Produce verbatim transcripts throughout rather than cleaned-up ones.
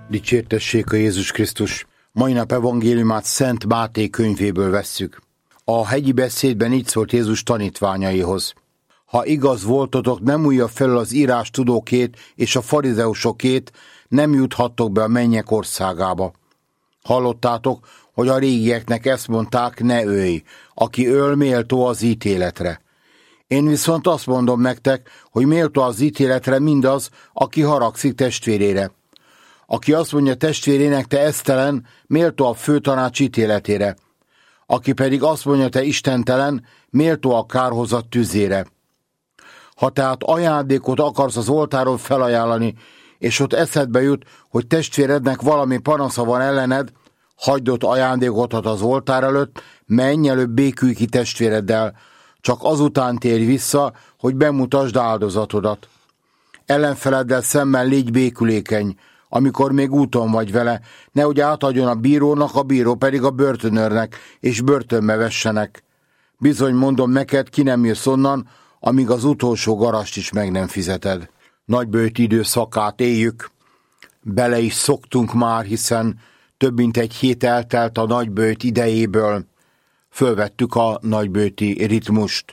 Dicsértessék a Jézus Krisztus! Mai nap evangéliumát Szent Máté könyvéből vesszük. A hegyi beszédben így szólt Jézus tanítványaihoz. Ha igaz voltatok, nem újja felül az írás tudókét és a farizeusokét, nem juthattok be a mennyek országába. Hallottátok, hogy a régieknek ezt mondták, ne ölj, aki öl, méltó az ítéletre. Én viszont azt mondom nektek, hogy méltó az ítéletre mindaz, aki haragszik testvérére. Aki azt mondja testvérének, te esztelen, méltó a főtanács ítéletére. Aki pedig azt mondja, te istentelen, méltó a kárhozat tüzére. Ha tehát ajándékot akarsz az oltáron felajánlani, és ott eszedbe jut, hogy testvérednek valami panasza van ellened, hagyd ott ajándékodat az oltár előtt, menj előbb békülj ki testvéreddel, csak azután térj vissza, hogy bemutasd áldozatodat. Ellenfeleddel szemben légy békülékeny, amikor még úton vagy vele, nehogy átadjon a bírónak, a bíró pedig a börtönőrnek, és börtönbe vessenek. Bizony mondom neked, ki nem jössz onnan, amíg az utolsó garast is meg nem fizeted. Nagyböjt időszakát éljük, bele is szoktunk már, hiszen több mint egy hét eltelt a nagyböjt idejéből, fölvettük a nagyböjti ritmust.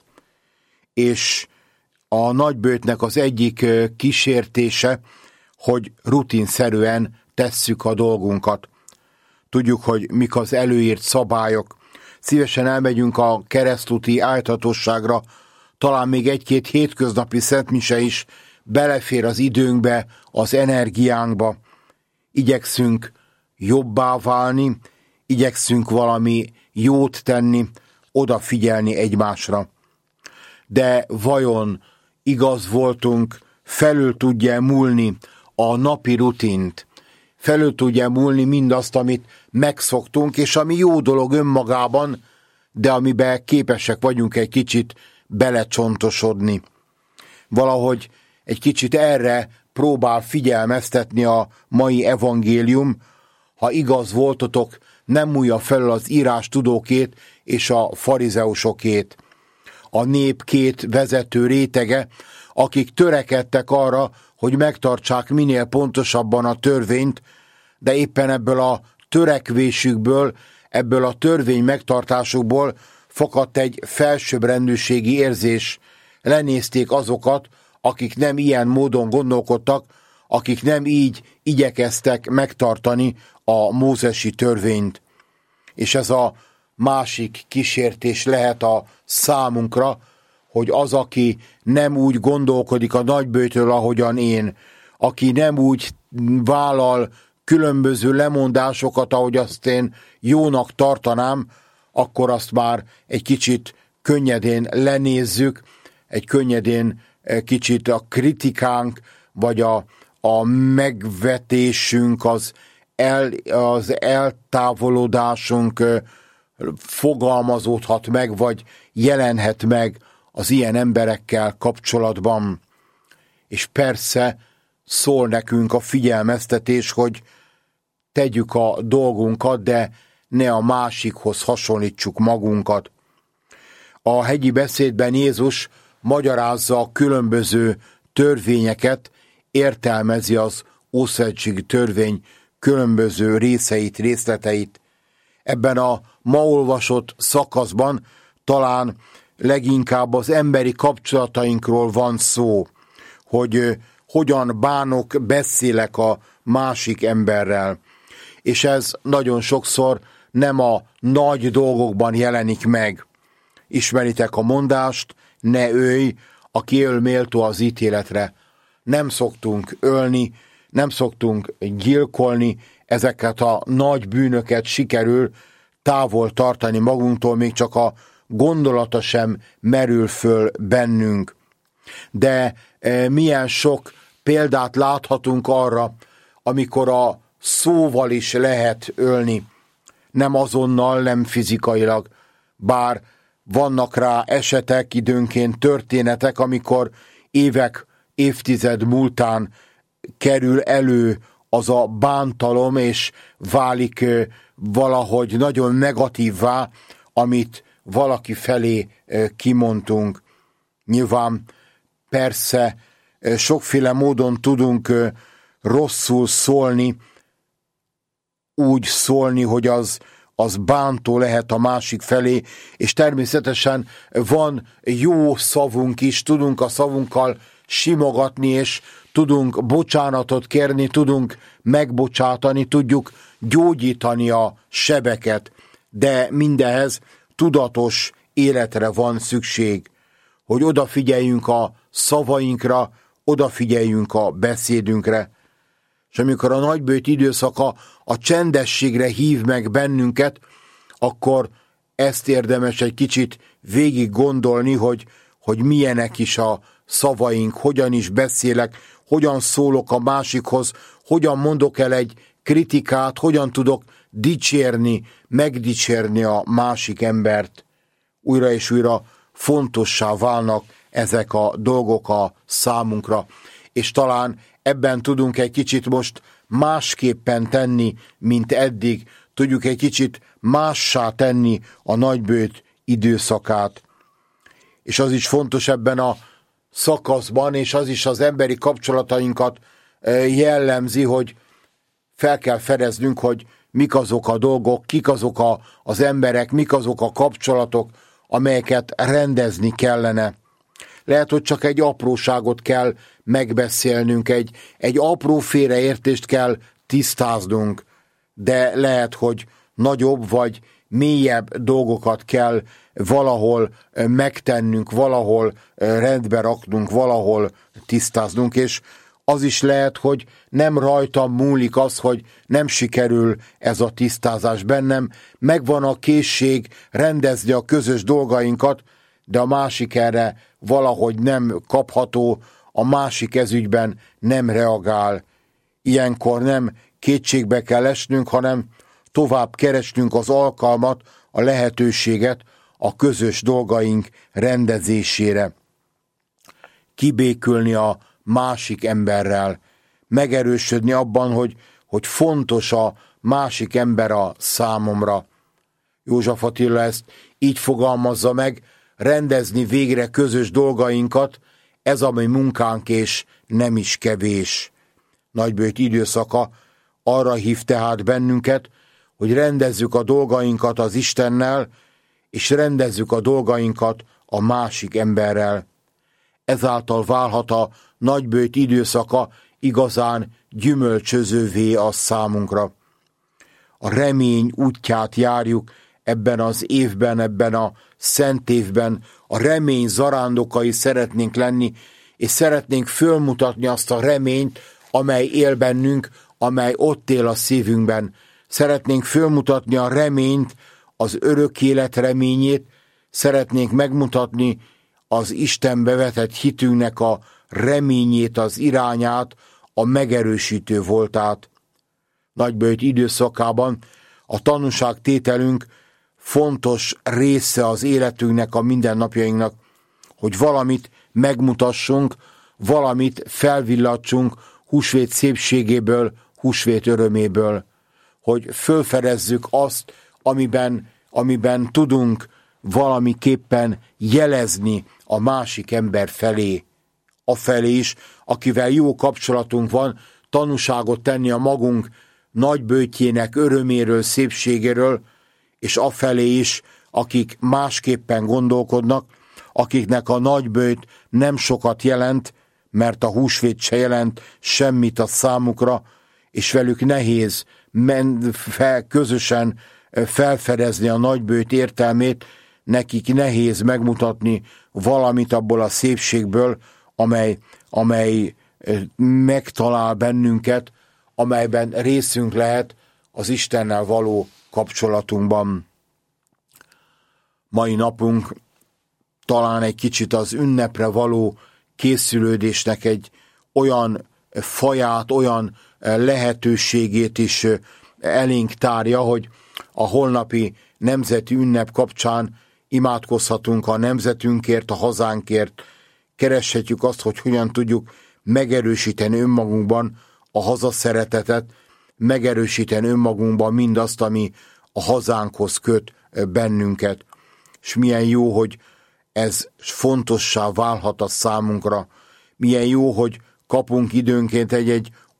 És a nagyböjtnek az egyik kísértése, hogy rutinszerűen tesszük a dolgunkat. Tudjuk, hogy mik az előírt szabályok. Szívesen elmegyünk a keresztúti áltatosságra, talán még egy-két hétköznapi szentmise is belefér az időnkbe, az energiánkba. Igyekszünk jobbá válni, igyekszünk valami jót tenni, odafigyelni egymásra. De vajon igaz voltunk, felül tudja múlni a napi rutint, felül tudja múlni mindazt, amit megszoktunk, és ami jó dolog önmagában, de amiben képesek vagyunk egy kicsit belecsontosodni. Valahogy egy kicsit erre próbál figyelmeztetni a mai evangélium. Ha igaz voltatok, nem múlja felül az írás tudókét és a farizeusokét. A nép két vezető rétege, akik törekedtek arra, hogy megtartsák minél pontosabban a törvényt, de éppen ebből a törekvésükből, ebből a törvény megtartásukból fakadt egy felsőbbrendűségi érzés. Lenézték azokat, akik nem ilyen módon gondolkodtak, akik nem így igyekeztek megtartani a mózesi törvényt. És ez a másik kísértés lehet a számunkra, hogy az, aki nem úgy gondolkodik a nagyböjtről, ahogyan én, aki nem úgy vállal különböző lemondásokat, ahogy azt én jónak tartanám, akkor azt már egy kicsit könnyedén lenézzük, egy könnyedén kicsit a kritikánk, vagy a, a megvetésünk, az, el, az eltávolodásunk fogalmazódhat meg, vagy jelenhet meg az ilyen emberekkel kapcsolatban. És persze szól nekünk a figyelmeztetés, hogy tegyük a dolgunkat, de ne a másikhoz hasonlítsuk magunkat. A hegyi beszédben Jézus magyarázza a különböző törvényeket, értelmezi az ószövetségi törvény különböző részeit, részleteit. Ebben a ma olvasott szakaszban talán leginkább az emberi kapcsolatainkról van szó, hogy hogyan bánok, beszélek a másik emberrel. És ez nagyon sokszor nem a nagy dolgokban jelenik meg. Ismeritek a mondást, ne ölj, aki öl, méltó az ítéletre. Nem szoktunk ölni, nem szoktunk gyilkolni, ezeket a nagy bűnöket sikerül távol tartani magunktól, még csak a gondolata sem merül föl bennünk. De e, milyen sok példát láthatunk arra, amikor a szóval is lehet ölni, nem azonnal, nem fizikailag, bár vannak rá esetek, időnként történetek, amikor évek, évtized múltán kerül elő az a bántalom, és válik e, valahogy nagyon negatívvá, amit valaki felé kimondtunk. Nyilván persze sokféle módon tudunk rosszul szólni, úgy szólni, hogy az, az bántó lehet a másik felé, és természetesen van jó szavunk is, tudunk a szavunkkal simogatni, és tudunk bocsánatot kérni, tudunk megbocsátani, tudjuk gyógyítani a sebeket, de mindehez tudatos életre van szükség, hogy odafigyeljünk a szavainkra, odafigyeljünk a beszédünkre. És amikor a nagybőjt időszaka a csendességre hív meg bennünket, akkor ezt érdemes egy kicsit végig gondolni, hogy, hogy milyenek is a szavaink, hogyan is beszélek, hogyan szólok a másikhoz, hogyan mondok el egy kritikát, hogyan tudok dicsérni, megdicsérni a másik embert. Újra és újra fontossá válnak ezek a dolgok a számunkra, és talán ebben tudunk egy kicsit most másképpen tenni, mint eddig, tudjuk egy kicsit mássá tenni a nagybőjt időszakát. És az is fontos ebben a szakaszban, és az is az emberi kapcsolatainkat jellemzi, hogy fel kell fedeznünk, hogy mik azok a dolgok, kik azok a, az emberek, mik azok a kapcsolatok, amelyeket rendezni kellene. Lehet, hogy csak egy apróságot kell megbeszélnünk, egy, egy apró félreértést kell tisztáznunk, de lehet, hogy nagyobb vagy mélyebb dolgokat kell valahol megtennünk, valahol rendbe raknunk, valahol tisztáznunk, és az is lehet, hogy nem rajtam múlik az, hogy nem sikerül ez a tisztázás bennem, megvan a készség rendezni a közös dolgainkat, de a másik erre valahogy nem kapható, a másik ezügyben nem reagál. Ilyenkor nem kétségbe kell esnünk, hanem tovább keresnünk az alkalmat, a lehetőséget a közös dolgaink rendezésére. Kibékülni a másik emberrel, megerősödni abban, hogy, hogy fontos a másik ember a számomra. József Attila ezt így fogalmazza meg, rendezni végre közös dolgainkat, ez a mi munkánk, és nem is kevés. Nagybőjt időszaka arra hív tehát bennünket, hogy rendezzük a dolgainkat az Istennel, és rendezzük a dolgainkat a másik emberrel. Ezáltal válhat a nagybőjt időszaka igazán gyümölcsözővé a számunkra. A remény útját járjuk ebben az évben, ebben a szent évben, a remény zarándokai szeretnénk lenni, és szeretnénk fölmutatni azt a reményt, amely él bennünk, amely ott él a szívünkben. Szeretnénk fölmutatni a reményt, az örök élet reményét, szeretnénk megmutatni az Istenbe vetett hitünknek a reményét, az irányát, a megerősítő voltát. Nagybőjt időszakában a tanúságtételünk fontos része az életünknek, a mindennapjainknak, hogy valamit megmutassunk, valamit felvillatsunk húsvét szépségéből, húsvét öröméből, hogy fölfedezzük azt, amiben, amiben tudunk valamiképpen jelezni a másik ember felé, afelé is, akivel jó kapcsolatunk van, tanúságot tenni a magunk nagybőjtjének öröméről, szépségéről, és afelé is, akik másképpen gondolkodnak, akiknek a nagybőjt nem sokat jelent, mert a húsvét se jelent semmit a számukra, és velük nehéz men, fel, közösen felfedezni a nagybőjt értelmét, nekik nehéz megmutatni valamit abból a szépségből, amely, amely megtalál bennünket, amelyben részünk lehet az Istennel való kapcsolatunkban. Mai napunk talán egy kicsit az ünnepre való készülődésnek egy olyan faját, olyan lehetőségét is elénk tárja, hogy a holnapi nemzeti ünnep kapcsán imádkozhatunk a nemzetünkért, a hazánkért, kereshetjük azt, hogy hogyan tudjuk megerősíteni önmagunkban a hazaszeretetet, megerősíteni önmagunkban mindazt, ami a hazánkhoz köt bennünket. És milyen jó, hogy ez fontossá válhat a számunkra. Milyen jó, hogy kapunk időnként egy-egy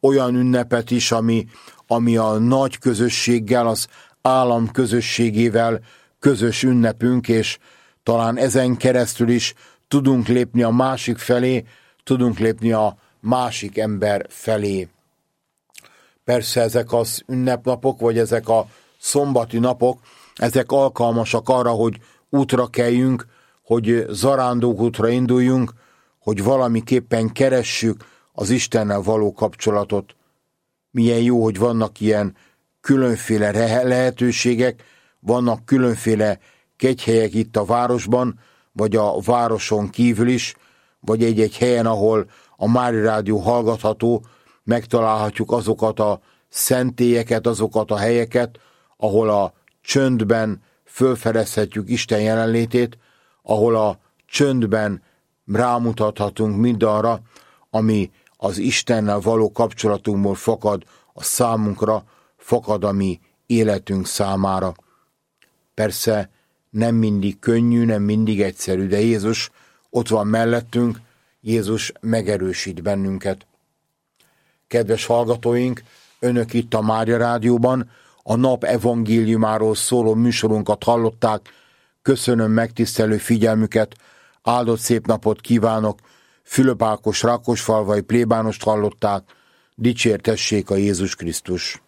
olyan ünnepet is, ami, ami a nagy közösséggel, az állam közösségével közös ünnepünk, és talán ezen keresztül is tudunk lépni a másik felé, tudunk lépni a másik ember felé. Persze ezek az ünnepnapok, vagy ezek a szombati napok, ezek alkalmasak arra, hogy útra keljünk, hogy zarándokútra induljunk, hogy valamiképpen keressük az Istennel való kapcsolatot. Milyen jó, hogy vannak ilyen különféle lehetőségek, vannak különféle kegyhelyek itt a városban, vagy a városon kívül is, vagy egy-egy helyen, ahol a Mária Rádió hallgatható, megtalálhatjuk azokat a szentélyeket, azokat a helyeket, ahol a csöndben fölfedezhetjük Isten jelenlétét, ahol a csöndben rámutathatunk mindarra, ami az Istennel való kapcsolatunkból fakad a számunkra, fakad a mi életünk számára. Persze nem mindig könnyű, nem mindig egyszerű, de Jézus ott van mellettünk, Jézus megerősít bennünket. Kedves hallgatóink, önök itt a Mária Rádióban a nap evangéliumáról szóló műsorunkat hallották. Köszönöm megtisztelő figyelmüket, áldott szép napot kívánok, Fülöp Ákos Rákosfalvai plébánost hallották, dicsértessék a Jézus Krisztus.